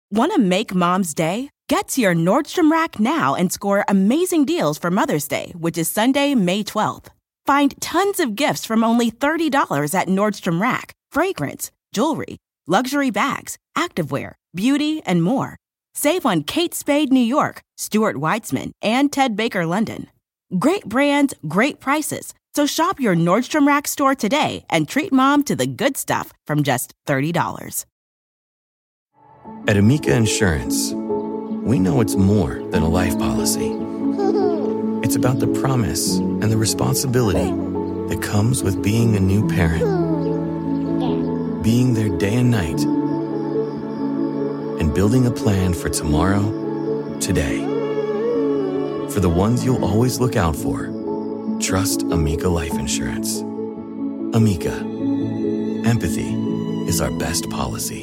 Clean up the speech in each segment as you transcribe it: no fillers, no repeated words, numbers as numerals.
Want to make Mom's day? Get to your Nordstrom Rack now and score amazing deals for Mother's Day, which is Sunday, May 12th. Find tons of gifts from only $30 at Nordstrom Rack. Fragrance, jewelry, luxury bags, activewear, beauty, and more. Save on Kate Spade New York, Stuart Weitzman, and Ted Baker London. Great brands, great prices. So shop your Nordstrom Rack store today and treat Mom to the good stuff from just $30. At Amica Insurance, we know it's more than a life policy. It's about the promise and the responsibility that comes with being a new parent. Being there day and night. And building a plan for tomorrow, today. For the ones you'll always look out for, trust Amica Life Insurance. Amica. Empathy is our best policy.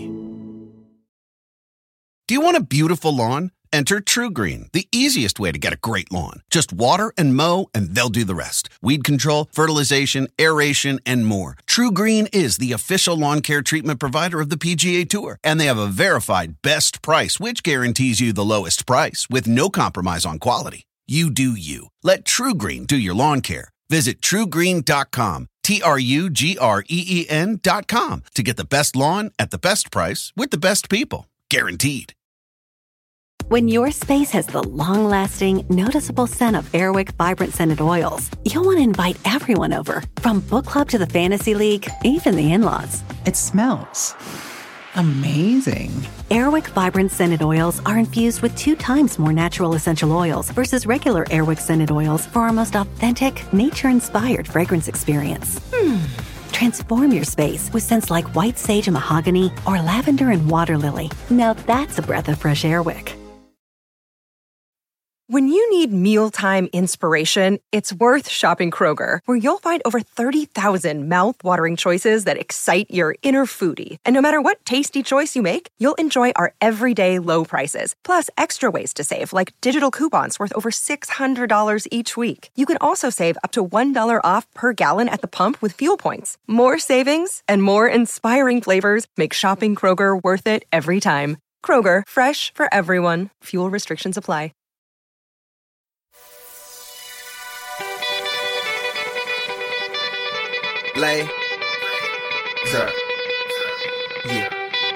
Do you want a beautiful lawn? Enter TruGreen, the easiest way to get a great lawn. Just water and mow, and they'll do the rest. Weed control, fertilization, aeration, and more. TruGreen is the official lawn care treatment provider of the PGA Tour, and they have a verified best price, which guarantees you the lowest price with no compromise on quality. You do you. Let TruGreen do your lawn care. Visit TruGreen.com, TruGreen.com, to get the best lawn at the best price with the best people. Guaranteed. When your space has the long-lasting, noticeable scent of Airwick Vibrant Scented Oils, you'll want to invite everyone over, from book club to the fantasy league, even the in-laws. It smells amazing. Airwick Vibrant Scented Oils are infused with 2 times more natural essential oils versus regular Airwick Scented Oils for our most authentic, nature-inspired fragrance experience. Transform your space with scents like white sage and mahogany or lavender and water lily. Now that's a breath of fresh Airwick. When you need mealtime inspiration, it's worth shopping Kroger, where you'll find over 30,000 mouth-watering choices that excite your inner foodie. And no matter what tasty choice you make, you'll enjoy our everyday low prices, plus extra ways to save, like digital coupons worth over $600 each week. You can also save up to $1 off per gallon at the pump with fuel points. More savings and more inspiring flavors make shopping Kroger worth it every time. Kroger, fresh for everyone. Fuel restrictions apply. Lay. Sir. Yeah.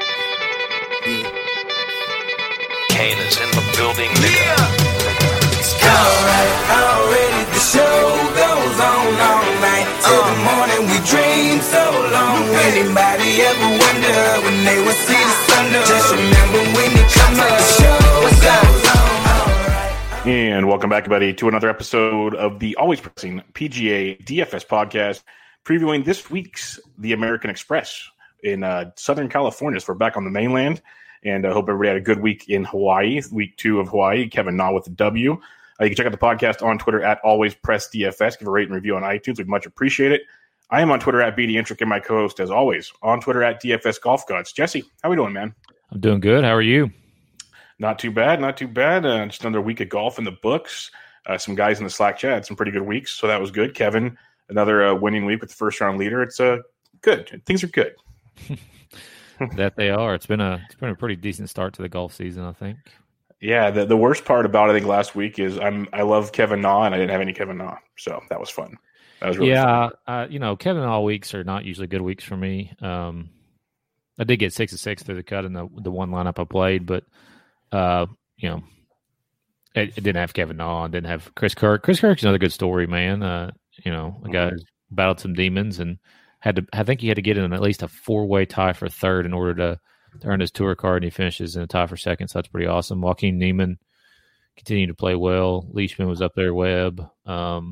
Kane is in the building, nigga. Alright, already the show goes on all night. Till the morning we dream so long. Anybody ever wonder when they would see the sun? Just remember when it comes to the show goes on. And welcome back, everybody, to another episode of the Always Pressing PGA DFS podcast, previewing this week's The American Express in Southern California. So we're back on the mainland, and I hope everybody had a good week in Hawaii, week 2 of Hawaii. Kevin Na with the W. You can check out the podcast on Twitter at AlwaysPressDFS. Give a rate and review on iTunes. We'd much appreciate it. I am on Twitter at BDintric, and my co-host, as always, on Twitter at DFS Golf Gods. Jesse, how we doing, man? I'm doing good. How are you? Not too bad, not too bad. Just another week of golf in the books. Some guys in the Slack chat had some pretty good weeks, so that was good. Kevin, another winning week with the first round leader. It's good. Things are good. That they are. It's been a pretty decent start to the golf season, I think. Yeah, the worst part about it, I think last week is I love Kevin Na, and I didn't have any Kevin Na, so that was fun. That was really fun. Kevin Na weeks are not usually good weeks for me. I did get 6 of 6 through the cut in the one lineup I played, but I didn't have Kevin Na. I didn't have Chris Kirk. Chris Kirk's another good story, man. A guy who's battled some demons and I think he had to get in at least a 4-way tie for third in order to earn his tour card, and he finishes in a tie for second, so that's pretty awesome. Joaquin Niemann continued to play well. Leishman was up there, Webb. It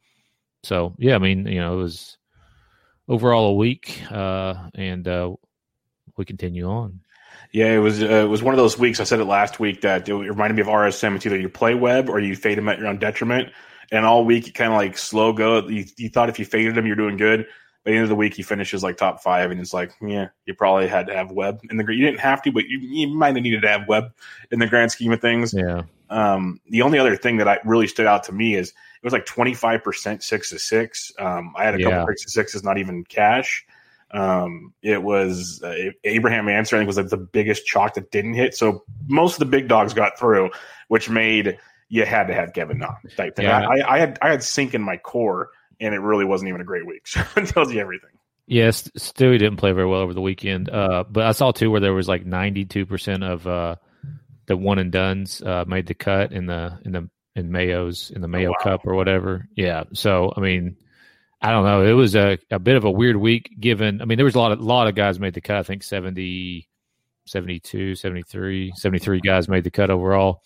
was overall a week, and we continue on. Yeah, it was one of those weeks. I said it last week that it reminded me of RSM. It's either you play Webb or you fade him at your own detriment. And all week, you kind of like slow go. You thought if you faded him, you're doing good. By the end of the week, he finishes like top 5, and it's like, yeah, you probably had to have Webb in the. You didn't have to, but you might have needed to have Webb in the grand scheme of things. Yeah. The only other thing that really stood out to me is it was like 25% 6 of 6. I had a couple 6 of 6s, not even cash. It was Abraham Ancer, I think, was like the biggest chalk that didn't hit. So most of the big dogs got through, which made you had to have Kevin Na type thing. Yeah. I had sink in my core, and it really wasn't even a great week. So it tells you everything. Yes, Stewie didn't play very well over the weekend. But I saw too where there was like 92% of the one and dones made the cut in the Mayo Cup or whatever. Yeah. So I mean, I don't know. It was a bit of a weird week given. I mean, there was a lot of guys made the cut. I think 70, 72, 73 guys made the cut overall.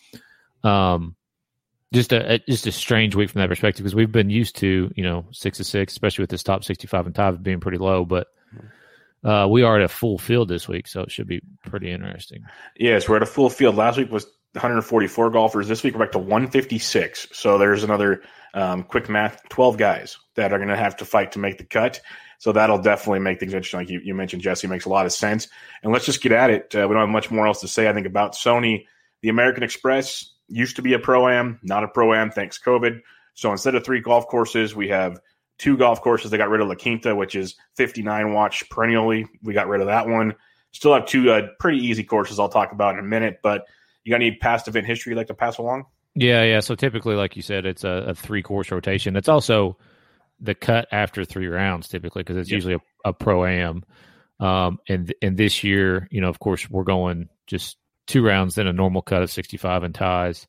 Just a strange week from that perspective because we've been used to 6-6, especially with this top 65 and Tive being pretty low. But we are at a full field this week, so it should be pretty interesting. Yes, we're at a full field. Last week was 144 golfers. This week we're back to 156. So there's another quick math, 12 guys that are going to have to fight to make the cut. So that'll definitely make things interesting. Like you mentioned, Jesse, makes a lot of sense. And let's just get at it. We don't have much more else to say, I think, about Sony. The American Express used to be a Pro-Am, not a Pro-Am, thanks COVID. So instead of 3 golf courses, we have 2 golf courses. They got rid of La Quinta, which is 59 watch perennially. We got rid of that one. Still have 2 pretty easy courses I'll talk about in a minute, but you got any past event history you'd like to pass along? Yeah. So typically, like you said, it's a 3-course rotation. It's also the cut after 3 rounds typically because it's usually a Pro-Am. And this year, of course, we're going just 2 rounds, then a normal cut of 65 and ties.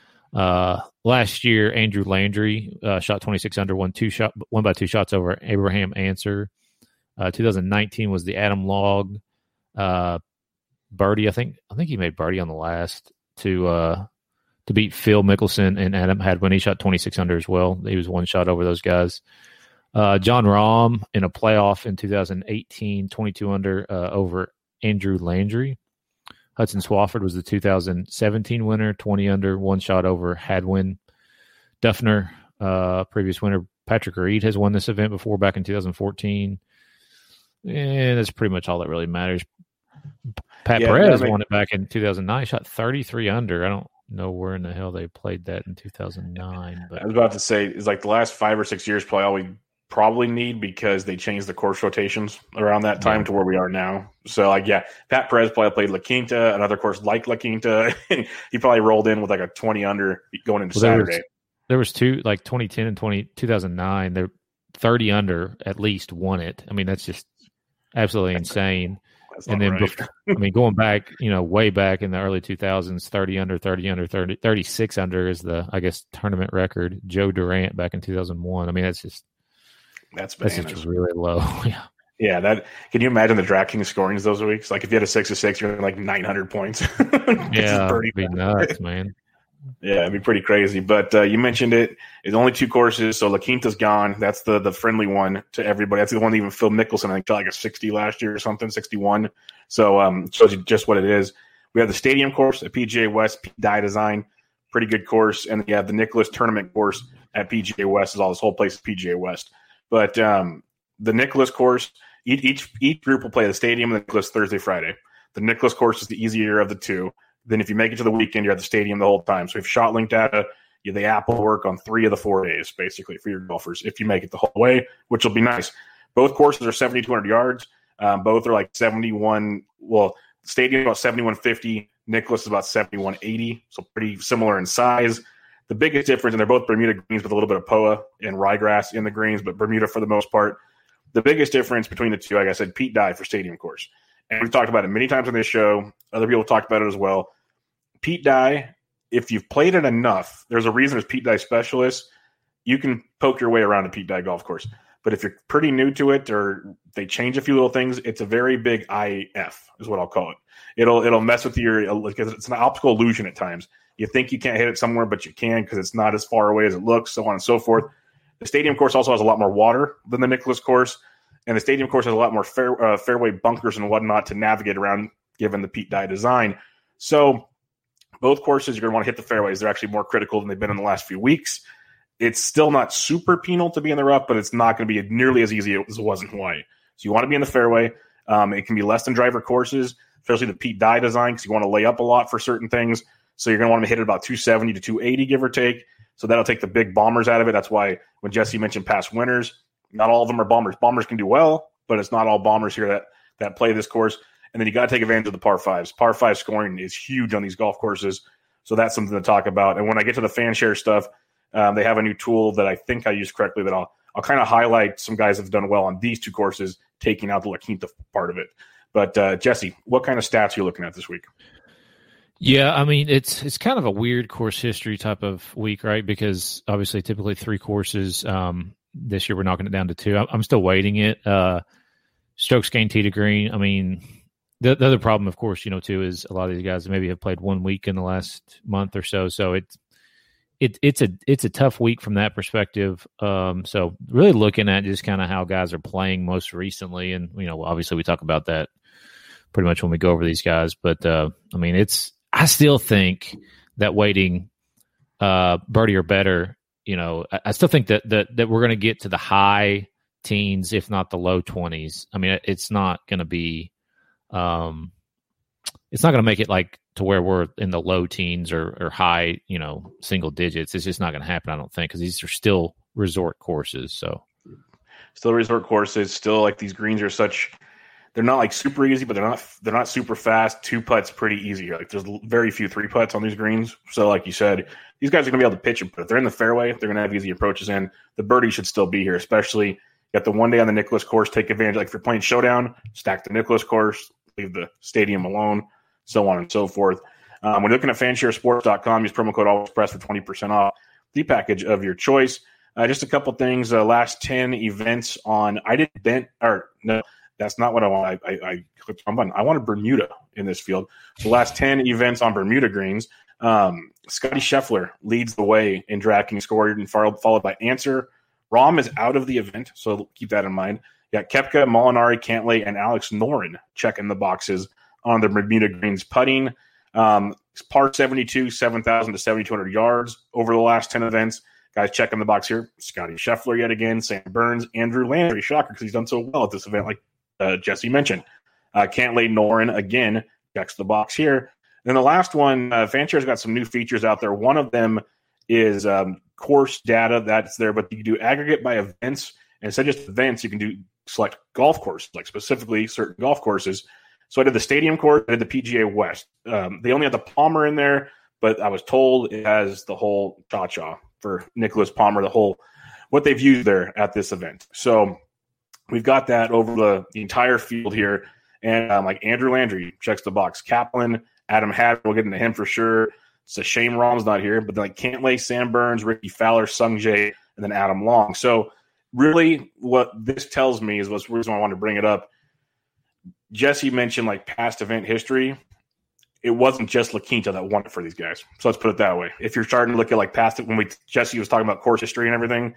Last year, Andrew Landry shot 26 under, won by 2 shots over Abraham Ancer. 2019 was the Adam Log birdie. I think he made birdie on the last to beat Phil Mickelson and Adam Hadwin. He shot 26 under as well. He was 1 shot over those guys. John Rahm in a playoff in 2018, 22 under over Andrew Landry. Hudson Swafford was the 2017 winner, 20 under, 1 shot over Hadwin. Duffner, previous winner. Patrick Reed has won this event before back in 2014. And that's pretty much all that really matters. Pat Perez won it back in 2009, shot 33 under. I don't know where in the hell they played that in 2009. But I was about to say, it's like the last 5 or 6 years probably all we probably need because they changed the course rotations around that time to where we are now. So, Pat Perez probably played La Quinta, another course like La Quinta. He probably rolled in with like a 20 under going into Saturday. There was 2, like 2010 and 2009. They're 30 under at least won it. I mean, that's just absolutely insane. And then, right. Going back, way back in the early 2000s, 30 under, 36 under is the, I guess, tournament record. Joe Durant back in 2001. I mean, that's just really low. Yeah. That can you imagine the DraftKings scorings those weeks? Like if you had a 6-6, you're like 900 points. It'd be nuts, man. Yeah, it'd be pretty crazy. But you mentioned it. It's only 2 courses, so La Quinta's gone. That's the friendly one to everybody. That's the one that even Phil Mickelson, I think, shot like a 60 last year or something, 61. So shows you just what it is. We have the Stadium course at PGA West, Pete Dye design, pretty good course. And you have the Nicklaus Tournament course at PGA West. Is all this whole place is PGA West. But the Nicklaus course, each group will play the Stadium and the Nicklaus Thursday, Friday. The Nicklaus course is the easier of the 2. Then if you make it to the weekend, you're at the Stadium the whole time. So if shot link data, the app will work on 3 of the 4 days, basically, for your golfers if you make it the whole way, which will be nice. Both courses are 7,200 yards. Both are like 71. Well, Stadium about 7,150. Nicklaus is about 7,180. So pretty similar in size. The biggest difference, and they're both Bermuda greens with a little bit of POA and ryegrass in the greens, but Bermuda for the most part. The biggest difference between the 2, like I said, Pete Dye for Stadium course. And we've talked about it many times on this show. Other people talked about it as well. Pete Dye, if you've played it enough, there's a reason it's Pete Dye specialist. You can poke your way around a Pete Dye golf course. But if you're pretty new to it or they change a few little things, it's a very big IF is what I'll call it. It'll mess with because it's an optical illusion at times. You think you can't hit it somewhere, but you can because it's not as far away as it looks, so on and so forth. The Stadium course also has a lot more water than the Nicklaus course, and the Stadium course has a lot more fairway bunkers and whatnot to navigate around given the Pete Dye design. So both courses, you're going to want to hit the fairways. They're actually more critical than they've been in the last few weeks. It's still not super penal to be in the rough, but it's not going to be nearly as easy as it was in Hawaii. So you want to be in the fairway. It can be less than driver courses, especially the Pete Dye design, because you want to lay up a lot for certain things. So you're going to want to hit it about 270 to 280, give or take. So that'll take the big bombers out of it. That's why when Jesse mentioned past winners, not all of them are bombers. Bombers can do well, but it's not all bombers here that play this course. And then you got to take advantage of the par fives. Par five scoring is huge on these golf courses. So that's something to talk about. And when I get to the fan share stuff, they have a new tool that I think I used correctly that I'll kind of highlight some guys that have done well on these two courses, taking out the La Quinta part of it. But Jesse, what kind of stats are you looking at this week? Yeah, I mean, it's kind of a weird course history type of week, right? Because obviously typically 3 courses. This year we're knocking it down to 2. I'm still waiting it. Strokes gained tee to green. I mean, the other problem, of course, too, is a lot of these guys maybe have played 1 week in the last month or so. So it's a tough week from that perspective. So really looking at just kind of how guys are playing most recently. And, obviously we talk about that pretty much when we go over these guys. But, I mean, I still think that waiting birdie or better, I still think that we're going to get to the high teens, if not the low 20s. I mean, it's not going to be it's not going to make it like to where we're in the low teens or high, single digits. It's just not going to happen, I don't think, because these are still resort courses. So still resort courses, still like these greens are they're not like super easy, but they're not super fast. 2 putts pretty easy here. Like there's very few 3 putts on these greens. So like you said, these guys are going to be able to pitch it, but if they're in the fairway, they're going to have easy approaches in. The birdie should still be here, especially you got the one day on the Nicklaus course, take advantage. Like if you're playing Showdown, stack the Nicklaus course, leave the stadium alone, so on and so forth. When you're looking at fansharesports.com, use promo code AlwaysPress for 20% off the package of your choice. Just a couple things. Last 10 events on that's not what I want. I clicked on button. I wanted Bermuda in this field. The last 10 events on Bermuda greens. Scotty Scheffler leads the way in DraftKings scoring, followed by Answer. Rahm is out of the event, so keep that in mind. You got Koepka, Molinari, Cantlay, and Alex Noren checking the boxes on the Bermuda greens putting. Par 72, 7,000 to 7,200 yards over the last 10 events. Guys checking the box here. Scotty Scheffler yet again, Sam Burns, Andrew Landry. Shocker because he's done so well at this event, like Jesse mentioned. Cantlay, Noren again checks the box here. And then the last one, Fanshare's got some new features out there. One of them is course data that's there, but you can do aggregate by events. And instead of just events, you can do select golf courses, like specifically certain golf courses. So I did the Stadium course, I did the PGA West. They only had the Palmer in there, but I was told it has the whole cha-cha for Nicholas Palmer, the whole what they've used there at this event. So we've got that over the entire field here. And like Andrew Landry checks the box. Kaplan, Adam Hadwin, we'll get into him for sure. It's a shame Rahm's not here, but then like Cantlay, Sam Burns, Ricky Fowler, Sung Jae, and then Adam Long. So really what this tells me is what's the reason I wanted to bring it up. Jesse mentioned like past event history. It wasn't just La Quinta that won it for these guys. So let's put it that way. If you're starting to look at like past it, when Jesse was talking about course history and everything,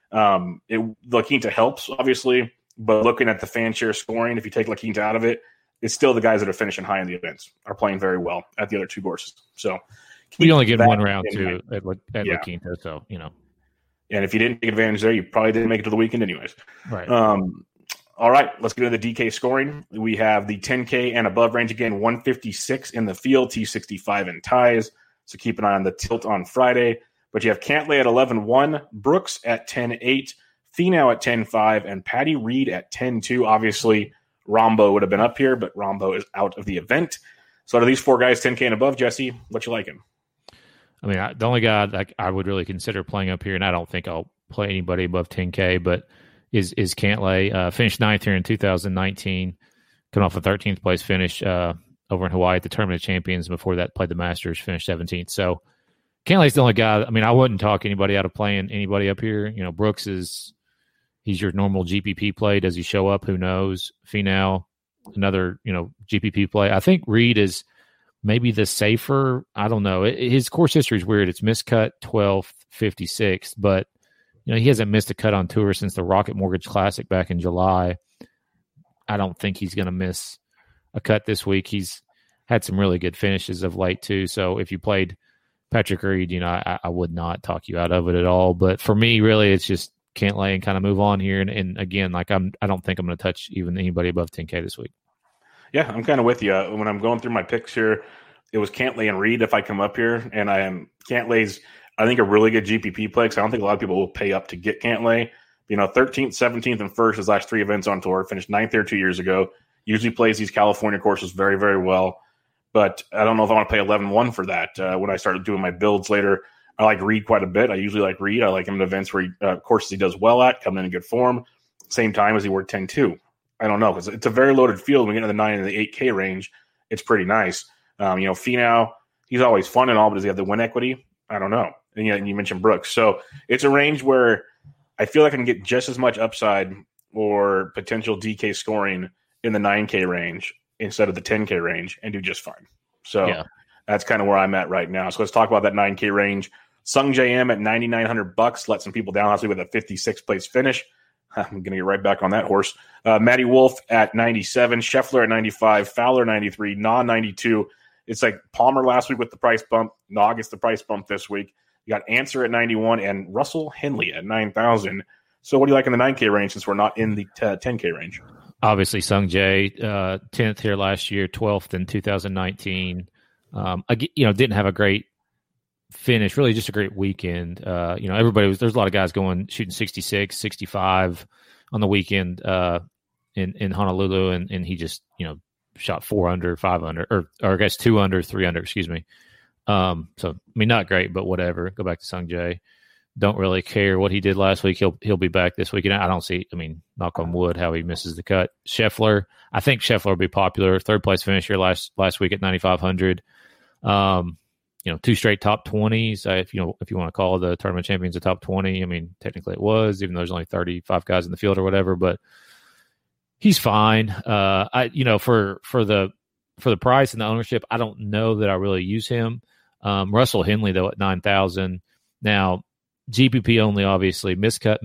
La Quinta helps obviously, but looking at the fan share scoring, if you take La Quinta out of it, it's still the guys that are finishing high in the events are playing very well at the other 2 courses. So we only get one round too at La Quinta, so And if you didn't take advantage there, you probably didn't make it to the weekend anyways. Right. All right, let's get into the DK scoring. We have the 10K and above range again, 156 in the field, T65 in ties. So keep an eye on the tilt on Friday. But you have Cantlay at 11-1, Brooks at 10-8, Finau at 10-5, and Patty Reed at 10-2. Obviously, Rombo would have been up here, but Rombo is out of the event. So out of these 4 guys, 10K and above, Jesse, what you liking? I mean, the only guy that I would really consider playing up here, and I don't think I'll play anybody above 10K, but is Cantlay. Finished 9th here in 2019, coming off a 13th place finish over in Hawaii at the Tournament of Champions. Before that, played the Masters, finished 17th. So Cantlay's the only guy. I mean, I wouldn't talk anybody out of playing anybody up here. Brooks he's your normal GPP play. Does he show up? Who knows? Finau, another GPP play. I think Reed is maybe the safer. I don't know. His course history is weird. It's miscut 12th, 56th, but he hasn't missed a cut on tour since the Rocket Mortgage Classic back in July. I don't think he's going to miss a cut this week. He's had some really good finishes of late too. So if you played Patrick Reed, I would not talk you out of it at all. But for me, really, it's just Cantlay and kind of move on here. And again, like I don't think I'm going to touch even anybody above 10K this week. Yeah, I'm kind of with you. When I'm going through my picks here, it was Cantlay and Reed if I come up here, and Cantlay's, I think, a really good GPP play because I don't think a lot of people will pay up to get Cantlay. 13th, 17th, and 1st, his last 3 events on tour. Finished 9th there 2 years ago. Usually plays these California courses very, very well. But I don't know if I want to pay 11-1 for that. When I started doing my builds later, I like Reed quite a bit. I usually like Reed. I like him in events where courses he does well at, coming in good form. Same time as he worked 10-2. I don't know, because it's a very loaded field. When we get into the 9 and the 8K range, it's pretty nice. Finau, he's always fun and all, but does he have the win equity? I don't know. And you mentioned Brooks. So it's a range where I feel like I can get just as much upside or potential DK scoring in the 9K range instead of the 10K range and do just fine. So that's kind of where I'm at right now. So let's talk about that 9K range. Sung J M at $9,900 let some people down last week with a 56th place finish. I'm going to get right back on that horse. Matty Wolff at 97, Scheffler at 95, Fowler 93, Na 92. It's like Palmer last week with the price bump. Na gets the price bump this week. You got Answer at 91 and Russell Henley at 9,000. So what do you like in the 9K range since we're not in the 10K range? Obviously, Sung Jae, 10th here last year, 12th in 2019. Didn't have a great finish, really just a great weekend. There's a lot of guys shooting 66, 65 on the weekend in Honolulu, and he just, shot 4 under, 5 under, or I guess 2 under, 3 under, excuse me. Not great, but whatever. Go back to Sung Jae. Don't really care what he did last week. He'll be back this week. And I don't see, knock on wood, how he misses the cut. Scheffler, I think Scheffler will be popular. 3rd place finish here last week at 9,500. 2 straight top 20s. If you want to call the tournament champions a top 20, technically it was, even though there's only 35 guys in the field or whatever, but he's fine. For the price and the ownership, I don't know that I really use him. Russell Henley, though, at 9,000. Now, GPP only, obviously, miscut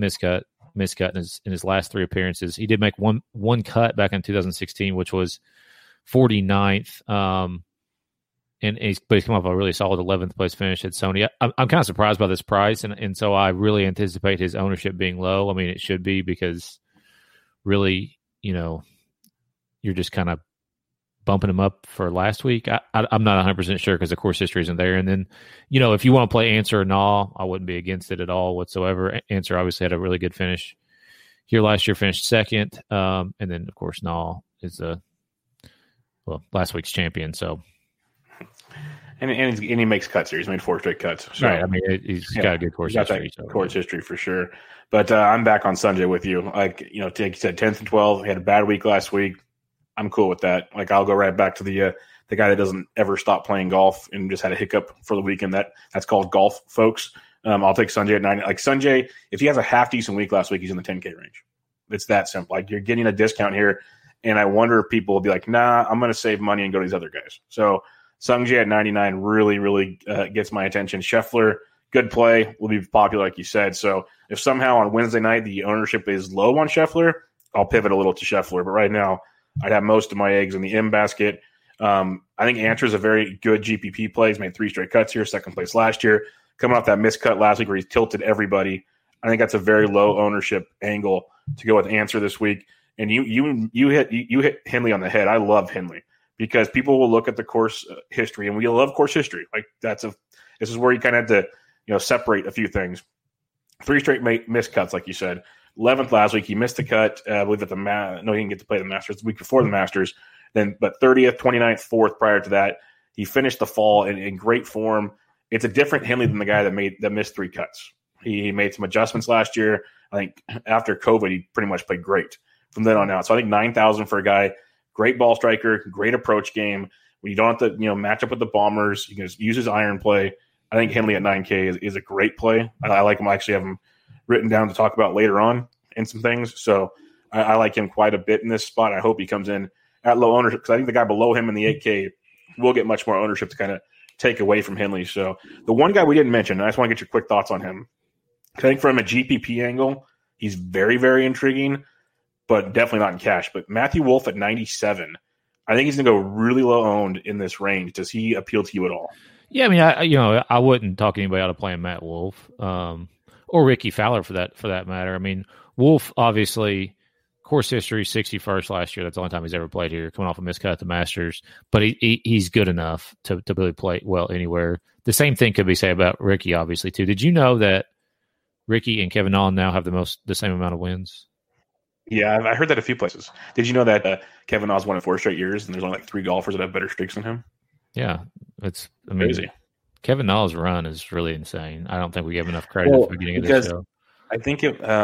in his last 3 appearances. He did make one cut back in 2016, which was 49th. But he's come off a really solid 11th place finish at Sony. I'm kind of surprised by this price, and so I really anticipate his ownership being low. It should be, because really, you're just kind of bumping him up for last week. I'm not 100% sure because the course history isn't there. And then, if you want to play Answer or Na, I wouldn't be against it at all whatsoever. Answer obviously had a really good finish here last year, finished 2nd. And then, of course, Na is last week's champion. So. And he makes cuts here. He's made 4 straight cuts. So, right. He's got a good course history. Course history for sure. But I'm back on Sung Jae with you. Like you said, 10th and 12th. He had a bad week last week. I'm cool with that. Like I'll go right back to the guy that doesn't ever stop playing golf and just had a hiccup for the weekend. That's called golf, folks. I'll take Sung Jae at 9. Like Sung Jae, if he has a half decent week last week, he's in the 10K range. It's that simple. Like you're getting a discount here, and I wonder if people will be like, nah, I'm going to save money and go to these other guys. So Sung Jae at 99 really, really gets my attention. Scheffler, good play, will be popular, like you said. So if somehow on Wednesday night the ownership is low on Scheffler, I'll pivot a little to Scheffler. But right now, I'd have most of my eggs in the M basket. I think Answer is a very good GPP play. He's made 3 straight cuts here, 2nd place last year. Coming off that miscut last week where he's tilted everybody, I think that's a very low ownership angle to go with Answer this week. And you hit Henley on the head. I love Henley because people will look at the course history, and we love course history. Like this is where you kind of have to separate a few things. 3 straight miscuts, like you said. 11th last week, he missed the cut. I believe at he didn't get to play the Masters the week before the Masters. But 30th, 29th, 4th prior to that, he finished the fall in great form. It's a different Henley than the guy that missed 3 cuts. He made some adjustments last year. I think after COVID, he pretty much played great from then on out. So I think 9,000 for a guy, great ball striker, great approach game. When you don't have to match up with the Bombers, you can just use his iron play. I think Henley at 9K is a great play. I like him. I actually have him written down to talk about later on in some things. So I like him quite a bit in this spot. I hope he comes in at low ownership because I think the guy below him in the 8K will get much more ownership to kind of take away from Henley. So the one guy we didn't mention, I just want to get your quick thoughts on him. I think from a GPP angle, he's very, very intriguing, but definitely not in cash. But Matthew Wolff at 97, I think he's going to go really low owned in this range. Does he appeal to you at all? Yeah, I wouldn't talk anybody out of playing Matt Wolff. Or Ricky Fowler for that matter. Wolff obviously course history 61st last year. That's the only time he's ever played here, coming off a miscut at the Masters. But he's good enough to really play well anywhere. The same thing could be said about Ricky, obviously too. Did you know that Ricky and Kevin Na now have the same amount of wins. Yeah, I heard that a few places. Did you know that Kevin Na's won it 4 straight years, and there's only like 3 golfers that have better streaks than him? Yeah, crazy. Kevin Na's run is really insane. I don't think we give enough credit at the beginning of this show. I think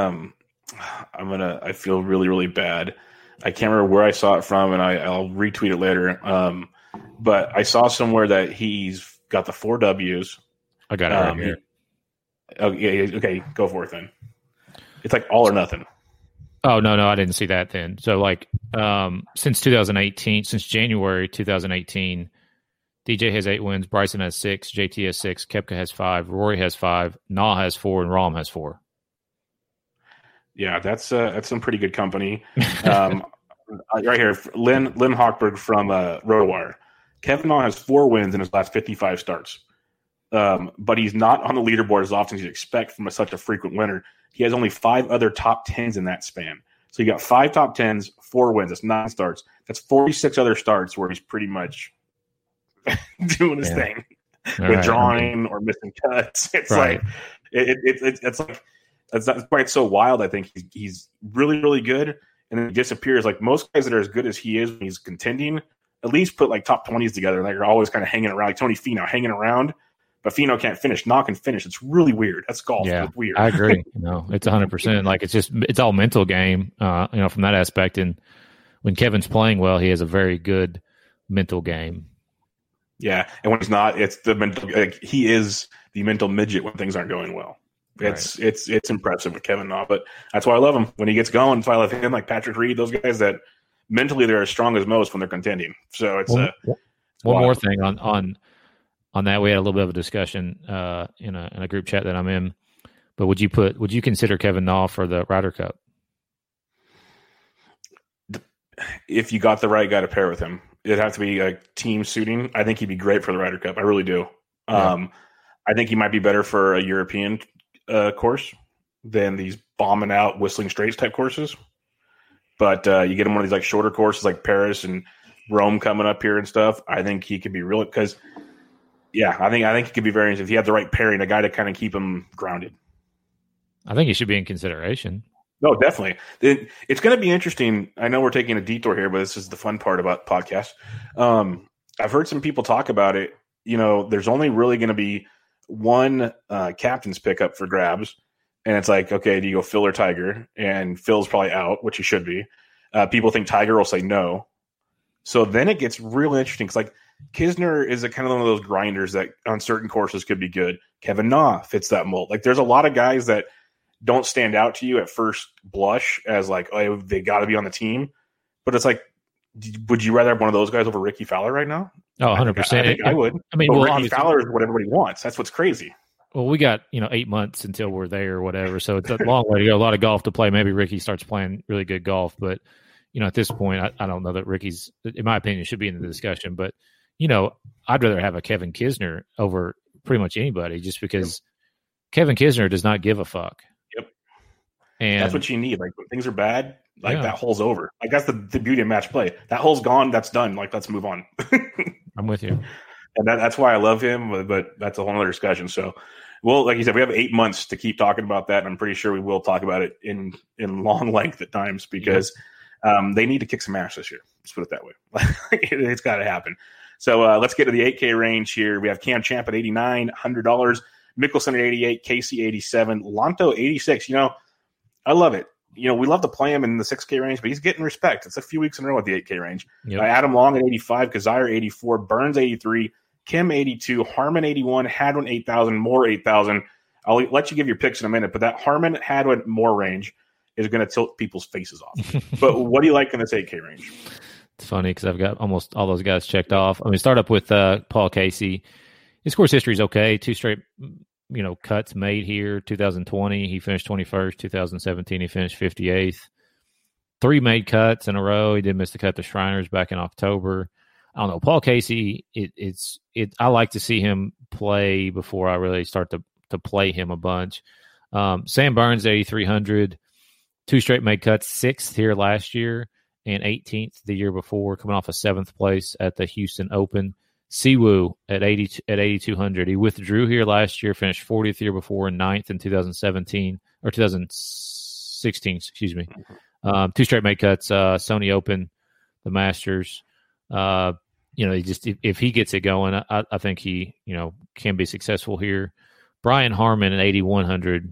I feel really, really bad. I can't remember where I saw it from, and I'll retweet it later. But I saw somewhere that he's got the 4 W's. I got it right here. Okay, go for it then. It's like all or nothing. Oh, no, I didn't see that then. So, since 2018, since January 2018, DJ has 8 wins, Bryson has 6, JT has 6, Koepka has 5, Rory has 5, Na has 4, and Rahm has 4. Yeah, that's some pretty good company. Right here, Lynn Hochberg from RotoWire. Kevin Na has 4 wins in his last 55 starts, but he's not on the leaderboard as often as you'd expect from such a frequent winner. He has only 5 other top 10s in that span. So you got 5 top 10s, 4 wins. That's 9 starts. That's 46 other starts where he's pretty much doing his thing, withdrawing or missing cuts. It's right. It's that's why it's so wild. I think he's really, really good, and then he disappears. Like most guys that are as good as he is when he's contending, at least put like top 20s together. Like you're always kind of hanging around, like Tony Finau hanging around, but Finau can't finish. Na can finish. It's really weird. That's golf. Yeah, it's weird. I agree. It's 100%. Like it's all mental game. From that aspect. And when Kevin's playing well, he has a very good mental game. Yeah, and when he's not, it's the mental. He is the mental midget when things aren't going well. It's impressive with Kevin Na, but that's why I love him. When he gets going, so I love him, like Patrick Reed, those guys that mentally they're as strong as most when they're contending. So it's one more thing on that. We had a little bit of a discussion in a group chat that I'm in. But would you consider Kevin Na for the Ryder Cup? If you got the right guy to pair with him, it'd have to be a team suiting. I think he'd be great for the Ryder Cup. I really do. Yeah. I think he might be better for a European course than these bombing out Whistling Straits type courses. But you get him one of these like shorter courses like Paris and Rome coming up here and stuff. I think he could be real because, I think he could be very interesting if he had the right pairing, a guy to kind of keep him grounded. I think he should be in consideration. No, definitely. It's going to be interesting. I know we're taking a detour here, but this is the fun part about podcasts. I've heard some people talk about it. There's only really going to be one captain's pickup for grabs. And it's like, okay, do you go Phil or Tiger? And Phil's probably out, which he should be. People think Tiger will say no. So then it gets real interesting because, like, Kisner is a kind of one of those grinders that on certain courses could be good. Kevin Na fits that mold. Like, there's a lot of guys that don't stand out to you at first blush as like, oh, they got to be on the team. But it's like, would you rather have one of those guys over Ricky Fowler right now? Oh, 100%. I think I would. I mean, but Ricky Fowler is what everybody wants. That's what's crazy. Well, we got 8 months until we're there or whatever, so it's a long way to go. A lot of golf to play. Maybe Ricky starts playing really good golf, but at this point, I don't know that Ricky's, in my opinion, should be in the discussion. But I'd rather have a Kevin Kisner over pretty much anybody, just because Kevin Kisner does not give a fuck. Yep, and that's what you need. Like when things are bad, that hole's over. Like that's the beauty of match play. That hole's gone. That's done. Like let's move on. I'm with you, and that's why I love him. But that's a whole other discussion. So. Well, like you said, we have 8 months to keep talking about that, and I'm pretty sure we will talk about it in long length at times because they need to kick some ass this year. Let's put it that way. It's got to happen. So let's get to the 8K range here. We have Cam Champ at $89, $100, Mickelson at 88, Casey 87, Lanto 86. I love it. We love to play him in the 6K range, but he's getting respect. It's a few weeks in a row at the 8K range. Yep. Adam Long at 85, Kazire 84, Burns 83. Kim 82, Harman 81, Hadwin 8,000, Moore 8,000. I'll let you give your picks in a minute, but that Harman, Hadwin, Moore range is going to tilt people's faces off. But what do you like in this 8K range? It's funny because I've got almost all those guys checked off. I mean, start up with Paul Casey. His course history is okay. 2 straight, cuts made here. 2020, he finished 21st. 2017, he finished 58th. 3 made cuts in a row. He did miss the cut to Shriners back in October. I don't know. Paul Casey, I like to see him play before I really start to play him a bunch. Sam Burns, 8,300, 2 straight made cuts, 6th here last year and 18th the year before, coming off a 7th place at the Houston Open. Siwoo at 8,200. He withdrew here last year, finished 40th year before, and 9th in 2016. Excuse me. 2 straight make cuts. Sony Open, the Masters. He just if he gets it going, I think he can be successful here. Brian Harman at 8,100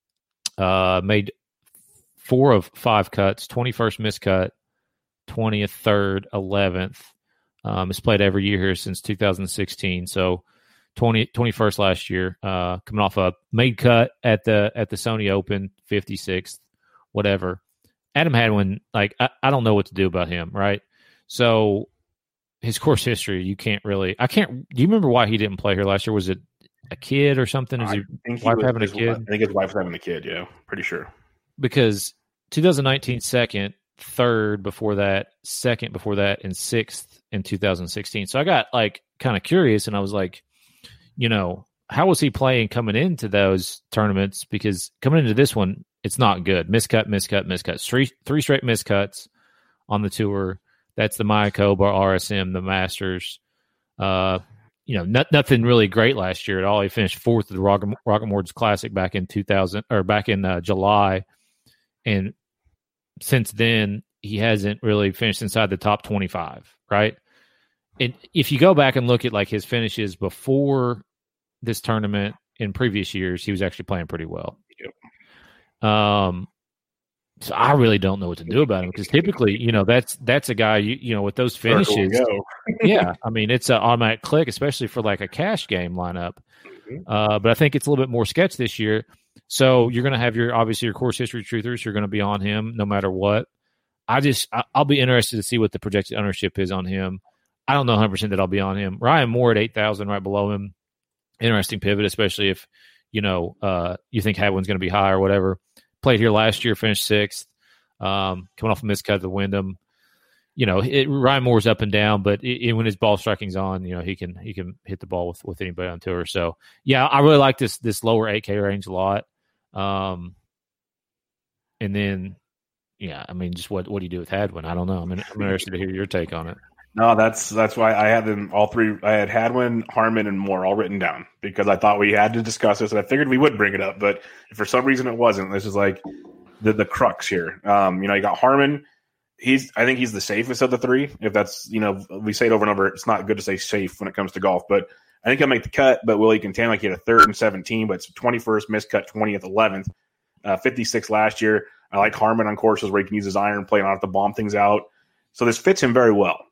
made 4 of 5 cuts, 21st miscut, 20th, 3rd, 11th. Has played every year here since 2016. So 21st last year, coming off a made cut at the Sony Open, 56th, whatever. Adam Hadwin, I don't know what to do about him, right? So his course history, do you remember why he didn't play here last year? Was it a kid or something? Is his wife having a kid? I think his wife was having a kid, yeah, pretty sure. Because 2019 second, 3rd before that, 2nd before that, and 6th in 2016. So I got kind of curious, and I was like, how was he playing coming into those tournaments? Because coming into this one, it's not good. Miscut. 3 straight miscuts on the tour. That's the Mayakoba, RSM, the Masters. Nothing really great last year at all. He finished 4th at the Rocket Mortgage Classic back in July, and since then he hasn't really finished inside the top 25, right? And if you go back and look at his finishes before this tournament in previous years, he was actually playing pretty well. Yep. So I really don't know what to do about him, because typically, that's a guy, with those finishes. Yeah, I mean, it's an automatic click, especially for a cash game lineup. Mm-hmm. But I think it's a little bit more sketch this year. So you're going to have your course history truthers. You're going to be on him no matter what. I'll be interested to see what the projected ownership is on him. I don't know 100% that I'll be on him. Ryan Moore at 8,000, right below him. Interesting pivot, especially if you think Hadwin's going to be high or whatever. Played here last year, finished 6th. Coming off a miscut at the Wyndham. Ryan Moore's up and down, but when his ball striking's on, he can hit the ball with anybody on tour. So yeah, I really like this lower 8K range a lot. And then, yeah, I mean, just what do you do with Hadwin? I don't know. I'm interested to hear your take on it. No, that's why I had them all 3. I had Hadwin, Harman, and Moore all written down, because I thought we had to discuss this, and I figured we would bring it up. But if for some reason it wasn't, this is the crux here. You got Harman. I think he's the safest of the 3. If that's, we say it over and over, it's not good to say safe when it comes to golf, but I think he'll make the cut. But will he contend? He had a 3rd and 17, but it's 21st miscut, 20th, 11th, 56 last year. I like Harman on courses where he can use his iron play and not have to bomb things out. So this fits him very well.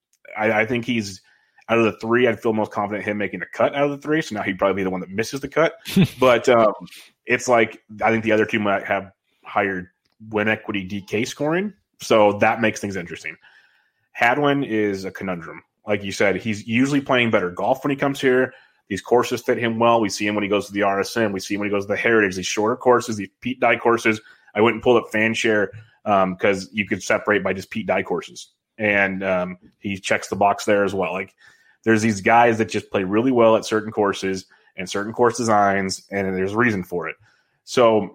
I think he's, out of the 3, I'd feel most confident him making the cut out of the 3. So now he'd probably be the one that misses the cut. But it's I think the other 2 might have higher win equity DK scoring. So that makes things interesting. Hadwin is a conundrum. Like you said, he's usually playing better golf when he comes here. These courses fit him well. We see him when he goes to the RSM. We see him when he goes to the Heritage, these shorter courses, these Pete Dye courses. I went and pulled up FanShare because you could separate by just Pete Dye courses. And he checks the box there as well. There's these guys that just play really well at certain courses and certain course designs, and there's a reason for it. So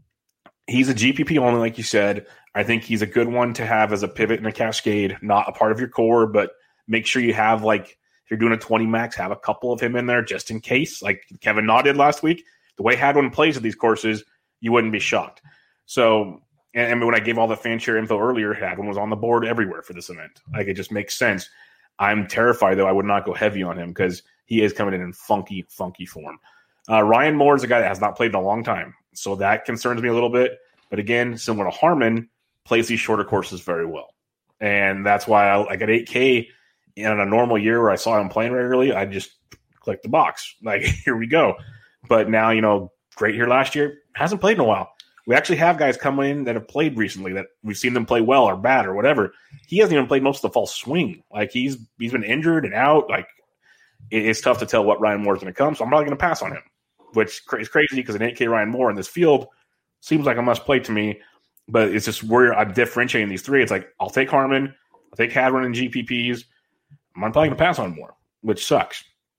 he's a GPP only, like you said. I think he's a good one to have as a pivot in a cascade, not a part of your core, but make sure you have, if you're doing a 20 max, have a couple of him in there just in case, like Kevin Na did last week. The way Hadwin plays at these courses, you wouldn't be shocked. So, and when I gave all the FanShare info earlier, Hadwin was on the board everywhere for this event. It just makes sense. I'm terrified, though. I would not go heavy on him because he is coming in funky form. Ryan Moore is a guy that has not played in a long time, so that concerns me a little bit. But again, similar to Harman, plays these shorter courses very well. And that's why I got 8K in a normal year where I saw him playing regularly. I just clicked the box. Here we go. But now, great here last year, hasn't played in a while. We actually have guys come in that have played recently that we've seen them play well or bad or whatever. He hasn't even played most of the fall swing. He's been injured and out. It's tough to tell what Ryan Moore is going to come, so I'm probably going to pass on him, which is crazy because an 8K Ryan Moore in this field seems like a must play to me. But it's just where I'm differentiating these 3. It's I'll take Harman, I'll take Hadwin and GPPs. I'm probably going to pass on Moore, which sucks.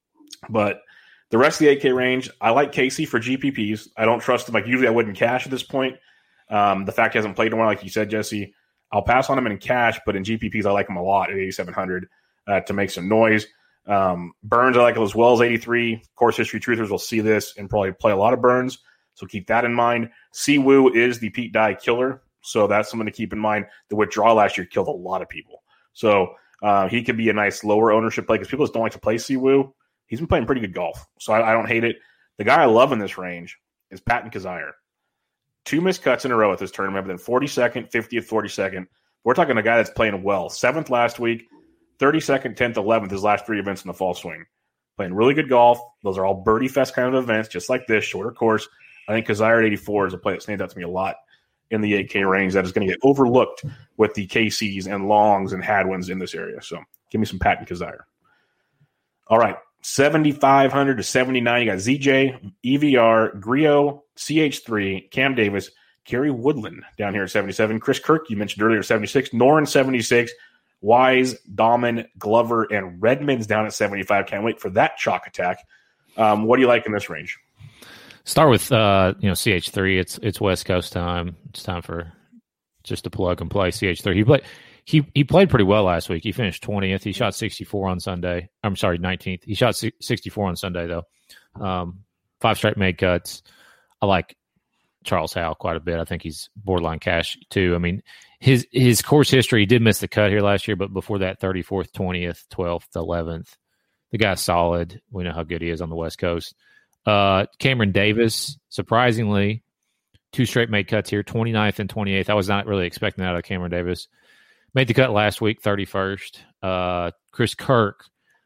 But the rest of the 8K range, I like Casey for GPPs. I don't trust him. Usually I wouldn't cash at this point. The fact he hasn't played in a while, like you said, Jesse, I'll pass on him in cash, but in GPPs I like him a lot at 8,700 to make some noise. Burns I like as well as 83. Course history truthers will see this and probably play a lot of Burns, so keep that in mind. Siwoo is the Pete Dye killer, so that's something to keep in mind. The withdrawal last year killed a lot of people, so he could be a nice lower ownership play because people just don't like to play Siwoo. He's been playing pretty good golf, so I don't hate it. The guy I love in this range is Patton Kizzire. 2 missed cuts in a row at this tournament, but then 42nd, 50th, 42nd. We're talking a guy that's playing well. 7th last week, 32nd, 10th, 11th, his last 3 events in the fall swing. Playing really good golf. Those are all birdie fest kind of events, just like this, shorter course. I think Kizzire at 84 is a play that stands out to me a lot in the 8K range that is going to get overlooked with the KCs and Longs and Hadwins in this area. So give me some Patton Kizzire. All right, 7,500 to 79. You got ZJ, EVR, Griot, CH3, Cam Davis, Kerry Woodland down here at 77. Chris Kirk, you mentioned earlier, 76. Noren, 76. Wise, Dahman, Glover, and Redmond's down at 75. Can't wait for that chalk attack. What do you like in this range? Start with CH3. It's West Coast time. It's time for just to plug and play CH3. He played pretty well last week. He finished 20th. He shot 64 on Sunday. I'm sorry, 19th. He shot 64 on Sunday though. 5 straight made cuts. I like Charles Howell quite a bit. I think he's borderline cash too. I mean, his course history, he did miss the cut here last year, but before that, 34th, 20th, 12th, 11th. The guy's solid. We know how good he is on the West Coast. Cameron Davis, surprisingly, 2 straight made cuts here, 29th and 28th. I was not really expecting that out of Cameron Davis. Made the cut last week, 31st. Chris Kirk,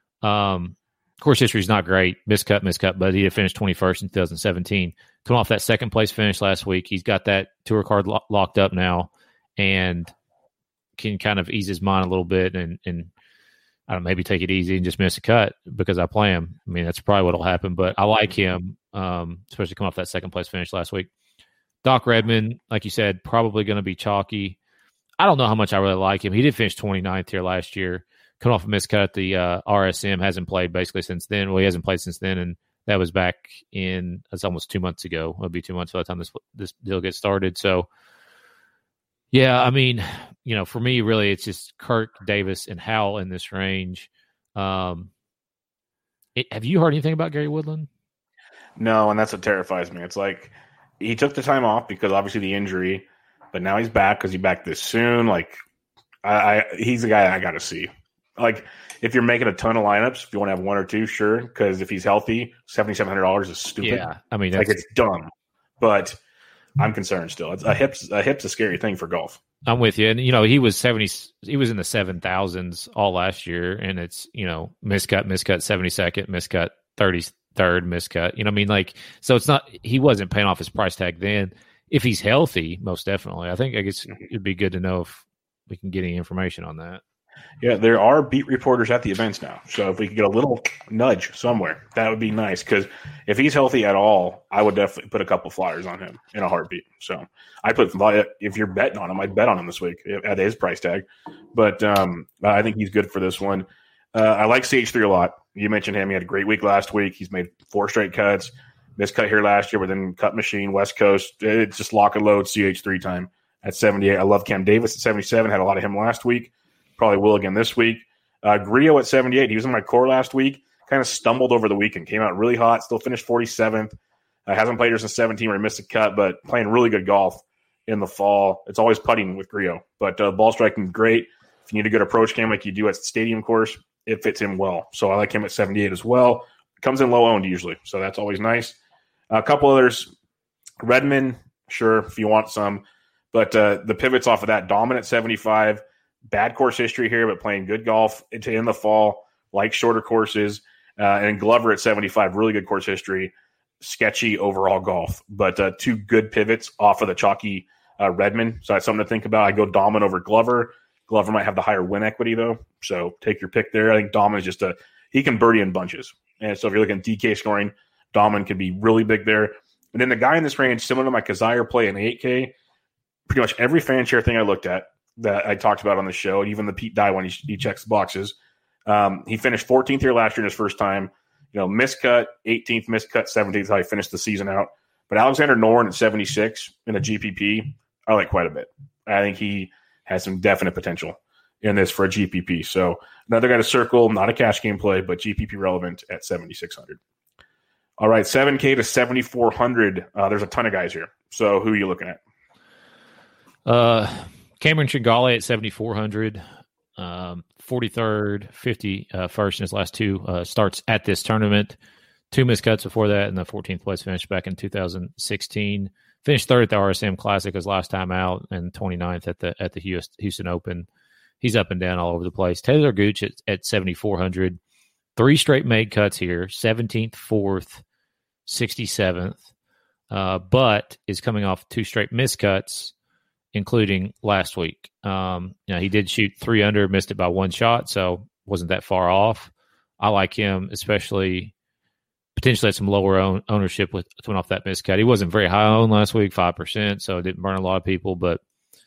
course history is not great. Miscut, but he did finish 21st in 2017. Coming off that second place finish last week, he's got that tour card locked up now and can kind of ease his mind a little bit and I don't know, maybe take it easy and just miss a cut because I play him. I mean, that's probably what will happen, but I like him, especially coming off that second place finish last week. Doc Redmond, like you said, probably going to be chalky. I don't know how much I really like him. He did finish 29th here last year. Coming off a miscut, the RSM hasn't played basically since then. Well, he hasn't played since then, and that was back in, it's almost 2 months ago. It'll be 2 months by the time this deal gets started. So, yeah, I mean, for me, really, it's just Kirk, Davis, and Howell in this range. Have you heard anything about Gary Woodland? No, and that's what terrifies me. It's like he took the time off because obviously the injury, but now he's back because he's back this soon. Like, he's the guy I got to see. Like, if you're making a ton of lineups, if you want to have 1 or 2, sure. Because if he's healthy, $7,700 is stupid. Yeah, I mean, it's dumb. But I'm concerned still. A hip's a scary thing for golf. I'm with you, and he was in the 7,000s all last year, and it's miscut 72nd, miscut 33rd, miscut. I mean, like, so it's not, he wasn't paying off his price tag then. If he's healthy, most definitely. I guess it'd be good to know if we can get any information on that. Yeah, there are beat reporters at the events now. So if we could get a little nudge somewhere, that would be nice. Because if he's healthy at all, I would definitely put a couple flyers on him in a heartbeat. So if you're betting on him, I'd bet on him this week at his price tag. But I think he's good for this one. I like CH3 a lot. You mentioned him. He had a great week last week. He's made 4 straight cuts. Missed cut here last year, but then cut machine, West Coast. It's just lock and load CH3 time at 78. I love Cam Davis at 77. Had a lot of him last week. Probably will again this week. Griot at 78. He was in my core last week. Kind of stumbled over the weekend. Came out really hot. Still finished 47th. Hasn't played here since 17 where he missed a cut, but playing really good golf in the fall. It's always putting with Griot. But ball striking, great. If you need a good approach game like you do at the stadium course, it fits him well. So I like him at 78 as well. Comes in low owned usually. So that's always nice. A couple others. Redmond, sure, if you want some. But the pivots off of that, Dahman at 75. Bad course history here, but playing good golf in the fall, like shorter courses. And Glover at 75, really good course history, sketchy overall golf. But 2 good pivots off of the chalky Redmond. So that's something to think about. I go Dahman over Glover. Glover might have the higher win equity, though. So take your pick there. I think Dahman is just he can birdie in bunches. And so if you're looking at DK scoring, Dahman can be really big there. And then the guy in this range, similar to my Kizzire play in 8K, pretty much every fan share thing I looked at that I talked about on the show, and even the Pete Dye one, he checks the boxes. He finished 14th here last year in his first time. Miscut, 18th, miscut, 17th, how he finished the season out. But Alexander Noren at 76 in a GPP, I like quite a bit. I think he has some definite potential in this for a GPP. So another guy to circle, not a cash game play, but GPP relevant at 7,600. All right, 7K to 7,400. There's a ton of guys here. So who are you looking at? Cameron Tringale at 7,400. 43rd, 51st in his last two starts at this tournament. 2 missed cuts before that, and the 14th place finish back in 2016. Finished third at the RSM Classic his last time out, and 29th at the Houston Open. He's up and down all over the place. Taylor Gooch at 7,400. 3 straight made cuts here, 17th, 4th, 67th, but is coming off 2 straight missed cuts, including last week. He did shoot 3 under, missed it by 1 shot, so wasn't that far off. I like him, especially potentially at some lower ownership with coming off that missed cut. He wasn't very high owned last week, 5%, so it didn't burn a lot of people. But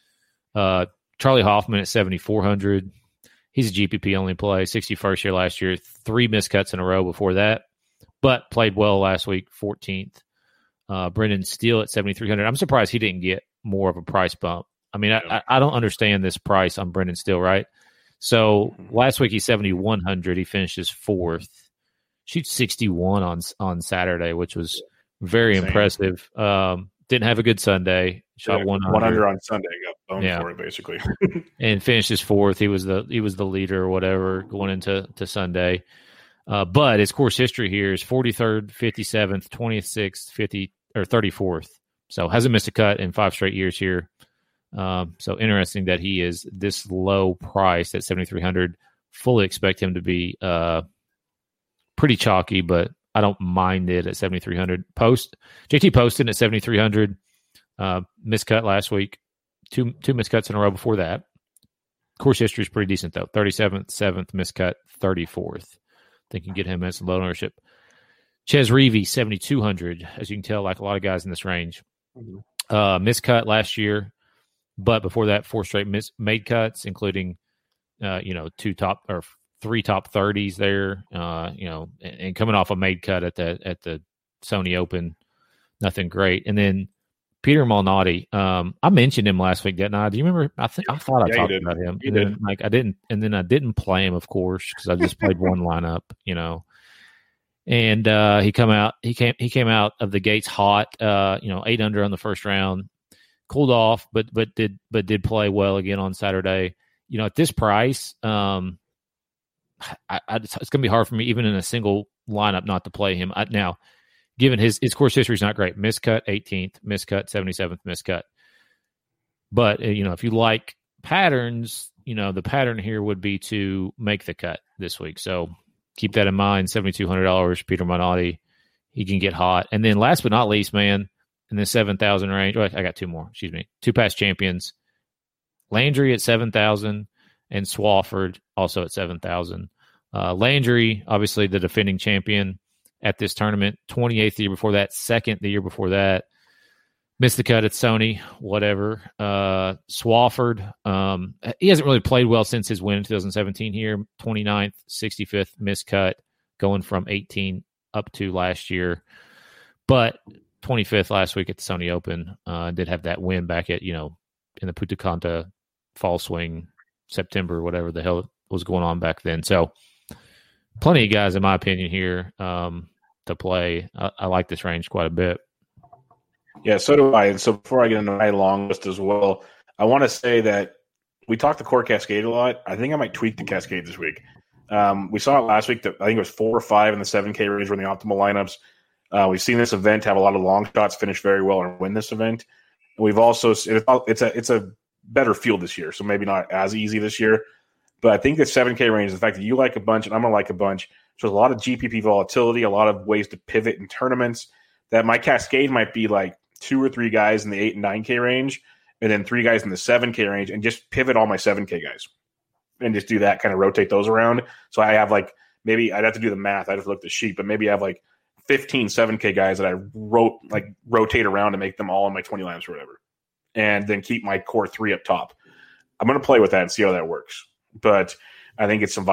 Charlie Hoffman at 7,400. He's a GPP only play, 61st year last year, 3 missed cuts in a row before that, but played well last week, 14th. Brendan Steele at 7,300. I'm surprised he didn't get more of a price bump. I mean, I don't understand this price on Brendan Steele, right? So last week he's 7,100. He finishes 4th. Shoots 61 on Saturday, which was very impressive. Didn't have a good Sunday. Shot 1 under on Sunday. Got boned for it basically, and finishes 4th. He was the leader or whatever going into Sunday. But his course history here is 43rd, 57th, 26th, 50 or 34th. So hasn't missed a cut in 5 straight years here. So interesting that he is this low price at 7,300. Fully expect him to be pretty chalky, but I don't mind it at 7,300. JT Poston at 7,300. Missed cut last week. Two missed cuts in a row before that. Course history is pretty decent though. 37th, 7th, missed cut, 34th. Think you can get him as some low ownership. Ches Reavie, 7,200. As you can tell, like a lot of guys in this range. Missed cut last year, but before that, 4 straight made cuts, including 3 top 30s there. And coming off a made cut at the Sony Open, nothing great. And then Peter Malnati, I mentioned him last week, didn't I? Do you remember? I thought I talked about him. You did. I didn't play him, of course, because I just played one lineup, And he came out of the gates hot, 8 under on the first round, cooled off, but did play well again on Saturday. At this price, it's going to be hard for me, even in a single lineup, not to play him. Now, given his course history is not great, miscut 18th, miscut 77th, miscut. But if you like patterns, the pattern here would be to make the cut this week. So keep that in mind. $7,200, Peter Malnati, he can get hot. And then last but not least, man, in the 7,000 range, I got 2 more. 2 past champions, Landry at 7,000 and Swafford also at 7,000. Landry, obviously the defending champion at this tournament, 28th the year before that, 2nd the year before that. Missed the cut at Sony, whatever. Swafford, he hasn't really played well since his win in 2017 here. 29th, 65th, missed cut, going from 18 up to last year. But 25th last week at the Sony Open. Did have that win back at, in the Punta Cana Fall Swing, September, whatever the hell was going on back then. So plenty of guys, in my opinion, here to play. I like this range quite a bit. Yeah, so do I. And so before I get into my long list as well, I want to say that we talked the Core Cascade a lot. I think I might tweak the Cascade this week. We saw it last week that I think it was 4 or 5 in the 7K range were in the optimal lineups. We've seen this event have a lot of long shots finish very well and win this event. And we've also it's a better field this year, so maybe not as easy this year. But I think the 7K range, the fact that you like a bunch and I'm going to like a bunch, so there's a lot of GPP volatility, a lot of ways to pivot in tournaments, that my Cascade might be like 2 or 3 guys in the 8 and 9K range, and then 3 guys in the 7K range, and just pivot all my 7K guys. And just do that, kind of rotate those around. So I have maybe I'd have to do the math. I'd have to look at the sheet, but maybe I have 15 7K guys that I rotate around to make them all in my 20 lineups or whatever. And then keep my core 3 up top. I'm going to play with that and see how that works. But I think it's some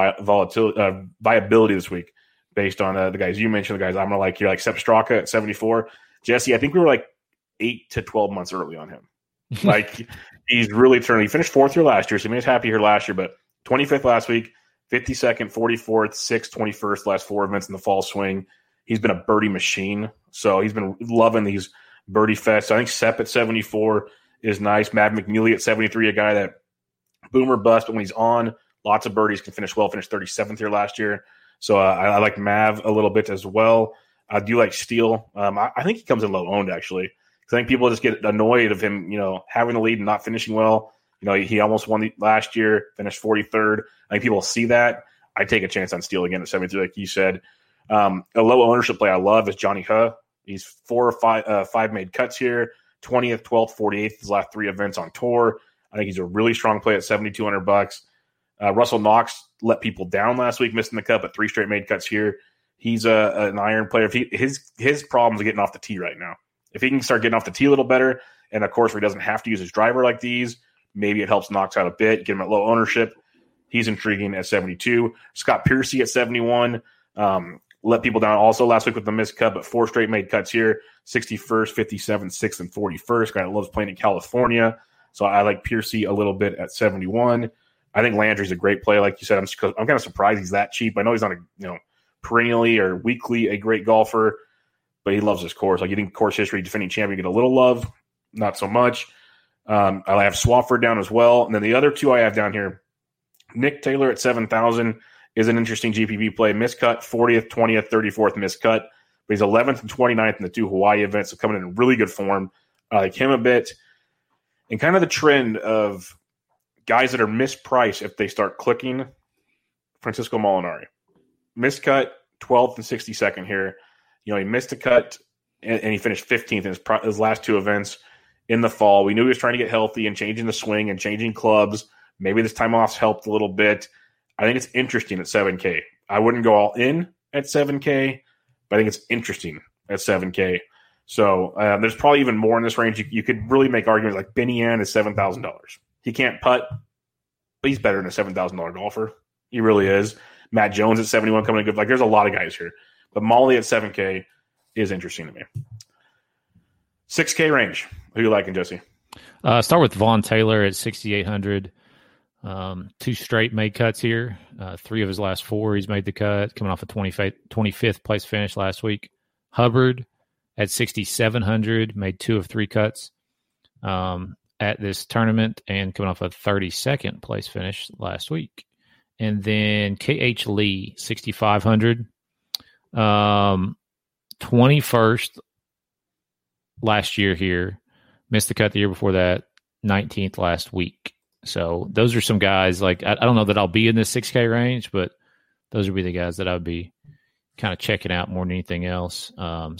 viability this week based on the guys you mentioned, the guys I'm going to like here, like Sepp Straka at 74. Jesse, I think we were 8 to 12 months early on him. He's really turned. He finished 4th here last year, so he was happy here last year, but 25th last week, 52nd, 44th, 6th, 21st, last 4 events in the fall swing. He's been a birdie machine, so he's been loving these birdie fests. I think Sepp at 74 is nice. Matt McNeely at 73, a guy that boomer bust, but when he's on, lots of birdies, can finish well, finished 37th here last year. So I like Mav a little bit as well. I do like Steele. I think he comes in low owned, actually, because I think people just get annoyed of him, having the lead and not finishing well. He almost won last year, finished 43rd. I think people see that. I take a chance on Steele again at 73, like you said. A low ownership play I love is Johnny Huh. He's 4 or 5 made cuts here, 20th, 12th, 48th, his last 3 events on tour. I think he's a really strong play at $7,200. Russell Knox let people down last week, missing the cut, but 3 straight made cuts here. He's an iron player. His problems are getting off the tee right now. If he can start getting off the tee a little better, and of course where he doesn't have to use his driver like these, maybe it helps Knox out a bit, get him at low ownership. He's intriguing at 72. Scott Piercy at 71. Let people down also last week with the missed cut, but 4 straight made cuts here, 61st, 57th, 6th, and 41st. Guy that loves playing in California. So I like Piercy a little bit at 71. I think Landry's a great play. Like you said, I'm kind of surprised he's that cheap. I know he's not perennially or weekly a great golfer, but he loves this course. Like, you think course history, defending champion, get a little love, not so much. I have Swafford down as well. And then the other 2 I have down here, Nick Taylor at 7,000 is an interesting GPP play. Miscut, 40th, 20th, 34th miscut. But he's 11th and 29th in the 2 Hawaii events, so coming in really good form. I like him a bit. And kind of the trend of guys that are mispriced if they start clicking, Francisco Molinari. Miscut, 12th and 62nd here. He missed a cut, and he finished 15th in his last 2 events in the fall. We knew he was trying to get healthy and changing the swing and changing clubs. Maybe this time off's helped a little bit. I think it's interesting at 7K. I wouldn't go all in at 7K, but I think it's interesting at 7K. So there's probably even more in this range. You could really make arguments like Benny Ann is $7,000. He can't putt, but he's better than a $7,000 golfer. He really is. Matt Jones at 71 coming in good. Like, there's a lot of guys here. But Molly at 7K is interesting to me. 6K range. Who you liking, Jesse? Start with Vaughn Taylor at 6,800. 2 straight made cuts here. 3 of his last 4, he's made the cut, coming off a 25th place finish last week. Hubbard at 6,700, made 2 of 3 cuts at this tournament, and coming off a 32nd place finish last week. And then KH Lee, 6,500. 21st last year here. Missed the cut the year before that. 19th last week. So those are some guys, like, I don't know that I'll be in this 6K range, but those would be the guys that I would be kind of checking out more than anything else. I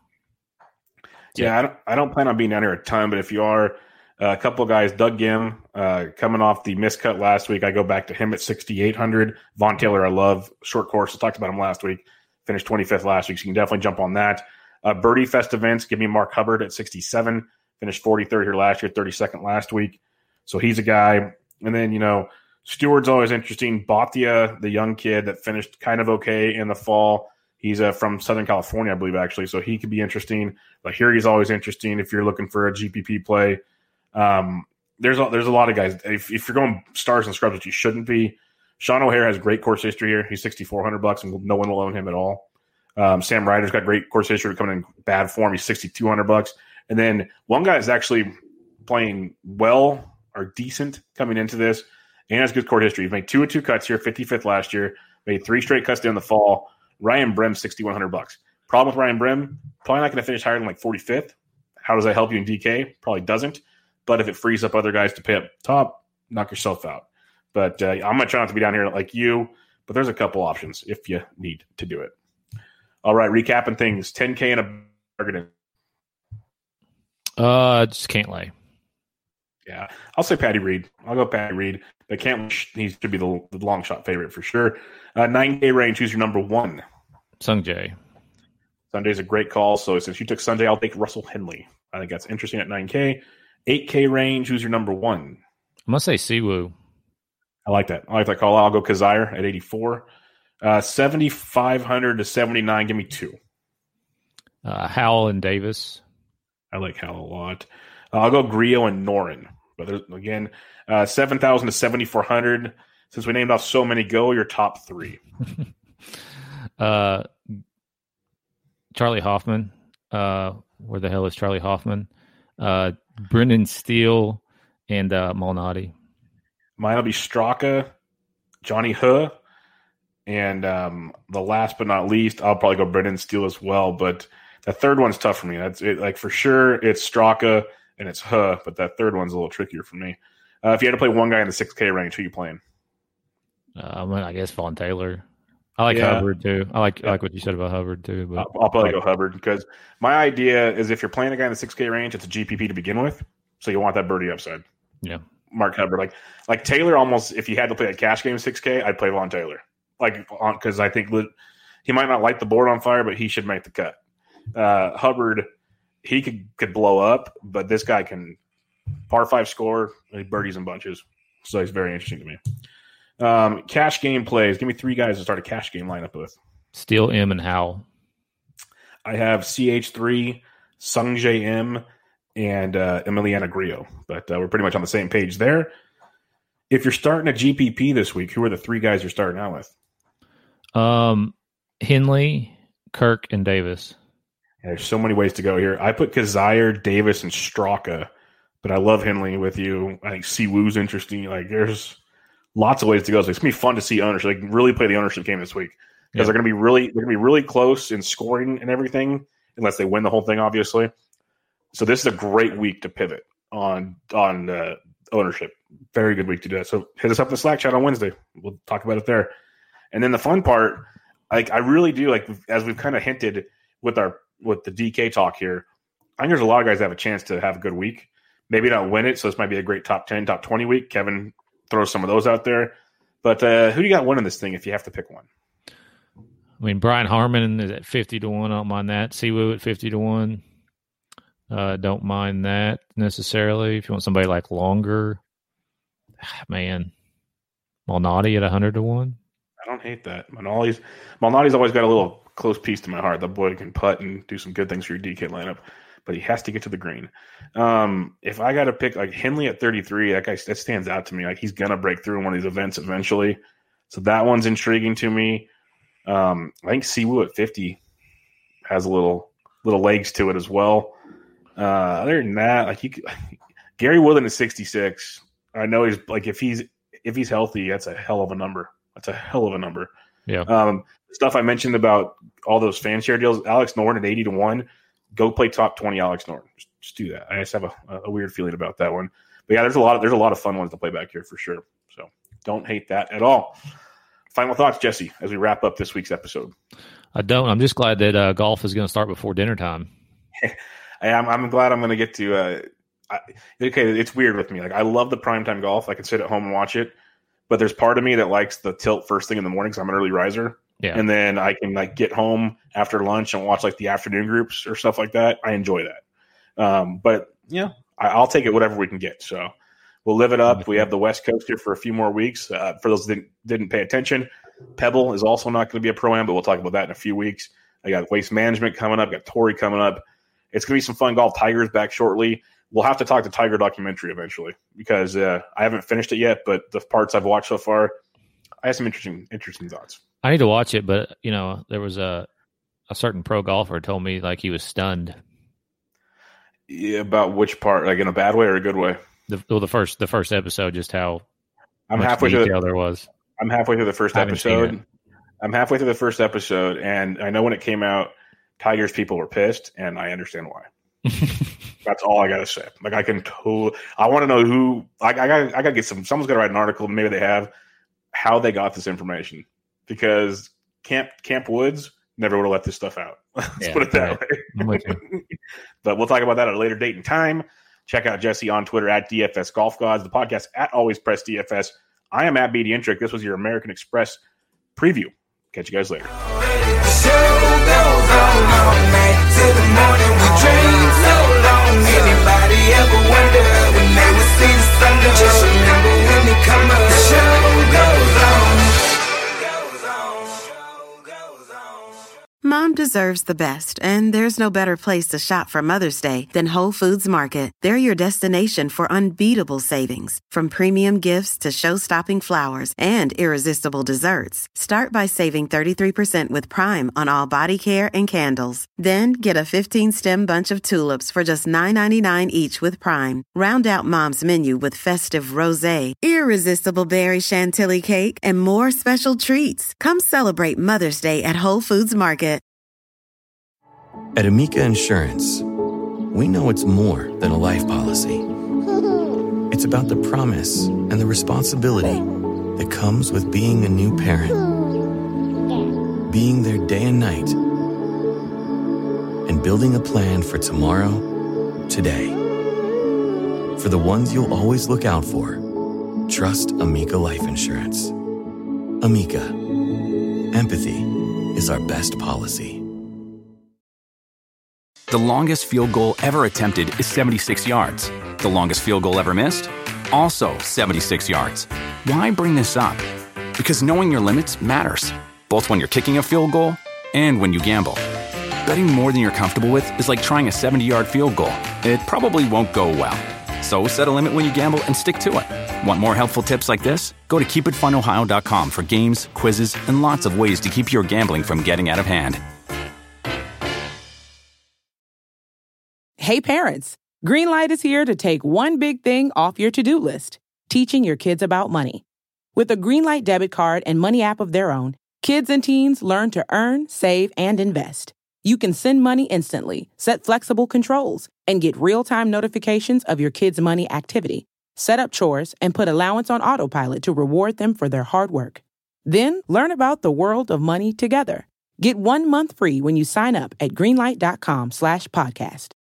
don't plan on being down here a ton, but if you are, a couple of guys, Doug Gim, coming off the miscut last week, I go back to him at 6,800. Vaughn Taylor, I love. Short course, I talked about him last week. Finished 25th last week, so you can definitely jump on that. Birdie Fest events, give me Mark Hubbard at 67. Finished 43rd here last year, 32nd last week. So he's a guy. And then, Stewart's always interesting. Bhatia, the young kid that finished kind of okay in the fall. He's from Southern California, I believe, actually. So he could be interesting. But here he's always interesting if you're looking for a GPP play. There's a lot of guys. If you're going stars and scrubs, which you shouldn't be, Sean O'Hare has great course history here. He's $6,400, and no one will own him at all. Sam Ryder's got great course history, coming in bad form. He's $6,200. And then one guy is actually playing well or decent coming into this, and has good court history. He's made 2 of 2 cuts here, 55th last year. Made 3 straight cuts during the fall. Ryan Brim, $6,100. Problem with Ryan Brim, probably not going to finish higher than like 45th. How does that help you in DK? Probably doesn't. But if it frees up other guys to pay up top, knock yourself out. But I'm going to try not to be down here like you, but there's a couple options if you need to do it. All right, recapping things. 10K and a bargain. Just Cantlay. Yeah, I'll say Patty Reed. I'll go Patty Reed. But Cantlay, he should be the long shot favorite for sure. 9K range, who's your number 1? Sungjae. Sunday's a great call. So since you took Sunday, I'll take Russell Henley. I think that's interesting at 9K. 8K range, who's your number 1? I'm going to say Siwoo. I like that. I like that call. I'll go Kazire at 84. 7,500 to 79. Give me 2. Howell and Davis. I like Howell a lot. I'll go Griot and Noren. But there's, again, 7,000 to 7,400. Since we named off so many, go your top 3. Charlie Hoffman. Where the hell is Charlie Hoffman? Brendan Steele and Malnati. Mine will be Straka, Johnny Huh, and the last but not least, I'll probably go Brendan Steele as well. But that third one's tough for me. That's it. Like for sure, it's Straka and it's Huh, but that third one's a little trickier for me. If you had to play one guy in the 6K range, who are you playing? I guess Vaughn Taylor. I like Hubbard too. I like what you said about Hubbard too. But I'll probably go Hubbard because my idea is if you're playing a guy in the 6K range, it's a GPP to begin with, so you want that birdie upside. Yeah, Mark Hubbard, like Taylor. Almost, if you had to play a cash game 6K, I'd play Vaughn Taylor, because I think he might not light the board on fire, but he should make the cut. Hubbard, he could blow up, but this guy can par 5 score, birdies in bunches, so he's very interesting to me. Cash game plays. Give me 3 guys to start a cash game lineup with. Steele, M, and Howell. I have CH3, Sungjae M, and Emiliana Grillo. But we're pretty much on the same page there. If you're starting a GPP this week, who are the 3 guys you're starting out with? Henley, Kirk, and Davis. Yeah, there's so many ways to go here. I put Kazire, Davis, and Straka, but I love Henley with you. I think Siwoo's interesting. There's lots of ways to go. So it's gonna be fun to see ownership. Really play the ownership game this week because they're gonna be really close in scoring and everything, unless they win the whole thing, obviously. So this is a great week to pivot on ownership. Very good week to do that. So hit us up in the Slack chat on Wednesday. We'll talk about it there. And then the fun part, I really do as we've kind of hinted with the DK talk here. I think there's a lot of guys that have a chance to have a good week. Maybe not win it, so this might be a great top 10, top 20 week. Kevin throw some of those out there. But who do you got winning this thing if you have to pick one? I mean, Brian Harmon is at 50-1. I don't mind that. Siwoo at 50-1. Don't mind that necessarily. If you want somebody longer, man, Malnati at 100-1. I don't hate that. Malnati's always got a little close piece to my heart. The boy can putt and do some good things for your DK lineup, but he has to get to the green. If I got to pick Henley at 33, that stands out to me. He's going to break through in one of these events eventually. So that one's intriguing to me. I think Siwoo at 50 has a little legs to it as well. Other than that, Gary Woodland at 66. I know he's if he's healthy, that's a hell of a number. Yeah. Stuff I mentioned about all those fan share deals. Alex Norton at 80-1. Go play top 20 Alex Norton. Just do that. I just have a weird feeling about that one. But yeah, there's a lot of fun ones to play back here for sure. So don't hate that at all. Final thoughts, Jesse, as we wrap up this week's episode. I don't. I'm just glad that golf is going to start before dinner time. I'm glad I'm going to get to. It's weird with me. I love the primetime golf. I can sit at home and watch it, but there's part of me that likes the tilt first thing in the morning because I'm an early riser. Yeah. And then I can get home after lunch and watch the afternoon groups or stuff like that. I enjoy that. But yeah, I'll take it whatever we can get. So we'll live it up. We have the West Coast here for a few more weeks. For those that didn't pay attention, Pebble is also not going to be a Pro-Am, but we'll talk about that in a few weeks. I got Waste Management coming up. Got Torrey coming up. It's going to be some fun golf. Tiger's back shortly. We'll have to talk to Tiger documentary eventually because I haven't finished it yet, but the parts I've watched so far, I have some interesting thoughts. I need to watch it, but there was a certain pro golfer told me he was stunned. Yeah, about which part? In a bad way or a good way? The first episode, just how I'm halfway through there was. I'm halfway through the first episode. And I know when it came out, Tiger's people were pissed, and I understand why. That's all I gotta say. I want to know who. I gotta get some. Someone's gotta write an article. Maybe they have how they got this information because Camp Woods never would have let this stuff out. Let's put it that way. But we'll talk about that at a later date and time. Check out Jesse on Twitter at DFS Golf Gods. The podcast at Always Press DFS. I am at BD Intric. This was your American Express preview. Catch you guys later. Anybody ever wonder when they would see the sun? Just remember when they come up, the show goes on. Mom deserves deserves the best, and there's no better place to shop for Mother's Day than Whole Foods Market. They're your destination for unbeatable savings, from premium gifts to show-stopping flowers and irresistible desserts. Start by saving 33% with Prime on all body care and candles. Then get a 15-stem bunch of tulips for just $9.99 each with Prime. Round out Mom's menu with festive rosé, irresistible berry chantilly cake, and more special treats. Come celebrate Mother's Day at Whole Foods Market. At Amica Insurance, we know it's more than a life policy. It's about the promise and the responsibility that comes with being a new parent. Being there day and night, and building a plan for tomorrow, today. For the ones you'll always look out for, trust Amica Life Insurance. Amica. Empathy is our best policy. The longest field goal ever attempted is 76 yards. The longest field goal ever missed? Also 76 yards. Why bring this up? Because knowing your limits matters, both when you're kicking a field goal and when you gamble. Betting more than you're comfortable with is like trying a 70-yard field goal. It probably won't go well. So set a limit when you gamble and stick to it. Want more helpful tips like this? Go to keepitfunohio.com for games, quizzes, and lots of ways to keep your gambling from getting out of hand. Hey parents, Greenlight is here to take one big thing off your to-do list, teaching your kids about money. With a Greenlight debit card and money app of their own, kids and teens learn to earn, save, and invest. You can send money instantly, set flexible controls, and get real-time notifications of your kids' money activity. Set up chores and put allowance on autopilot to reward them for their hard work. Then learn about the world of money together. Get 1 month free when you sign up at greenlight.com/podcast.